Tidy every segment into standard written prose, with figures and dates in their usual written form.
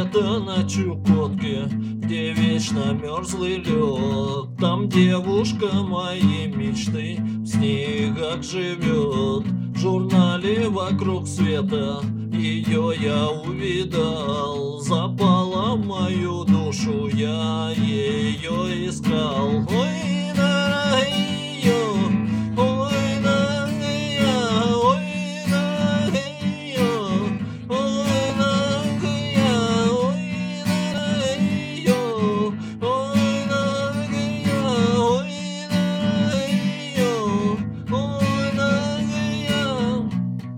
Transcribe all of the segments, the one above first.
где-то на Чукотке, где вечно мерзлый лед. Там девушка моей мечты в снегах живет. В журнале «Вокруг света» ее я увидал. Запала в мою душу, я ее искал. Ой, на ее, ой, на ее, ой, на ее, ой, на ее, ой, на ее, ой, на ее, ой, на ее, ой, на ее.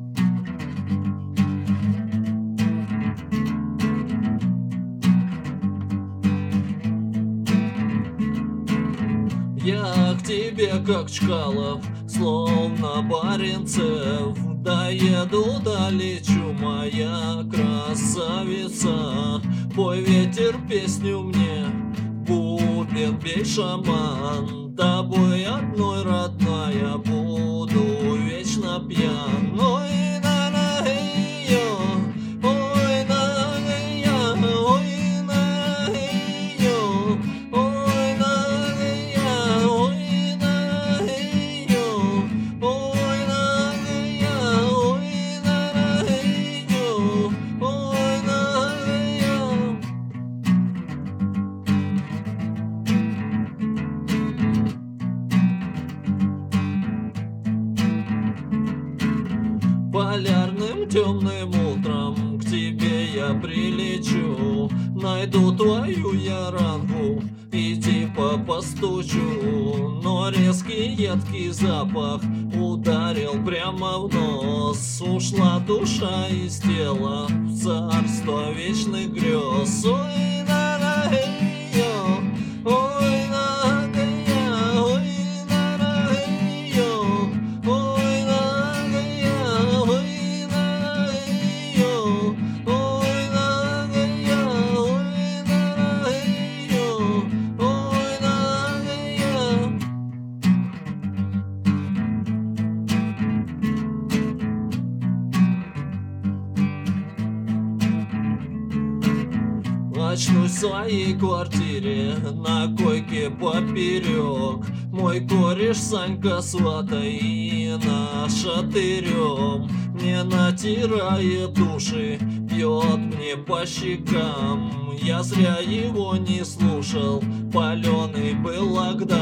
Я к тебе, как Чкалов, словно Баренцев. Доеду, долечу, моя красавица. Пой, ветер, песню мне, бубен, бей, шаман. Тобой одной, родная, буду вечно пьян. Ой, на ее, ой, на ее, ой, на ее, ой, на ее, ой, на ее, ой, на ее, ой, на ее, ой, на ее. Полярным темным утром к тебе я прилечу, найду твою яранку и типа постучу. Но резкий едкий запах ударил прямо в нос. Ушла душа из тела в царство вечных грез. Ой, на ее, ой, на ее, ой, на ее, ой, на ее, ой, на ее, ой, на ее, ой, на ее, ой, на ее. Очнусь в своей квартире, на койке поперек. Мой кореш Санька с ватой и наша тырем мне натирает уши, бьет мне по щекам. Я зря его не слушал, паленый был локдаун.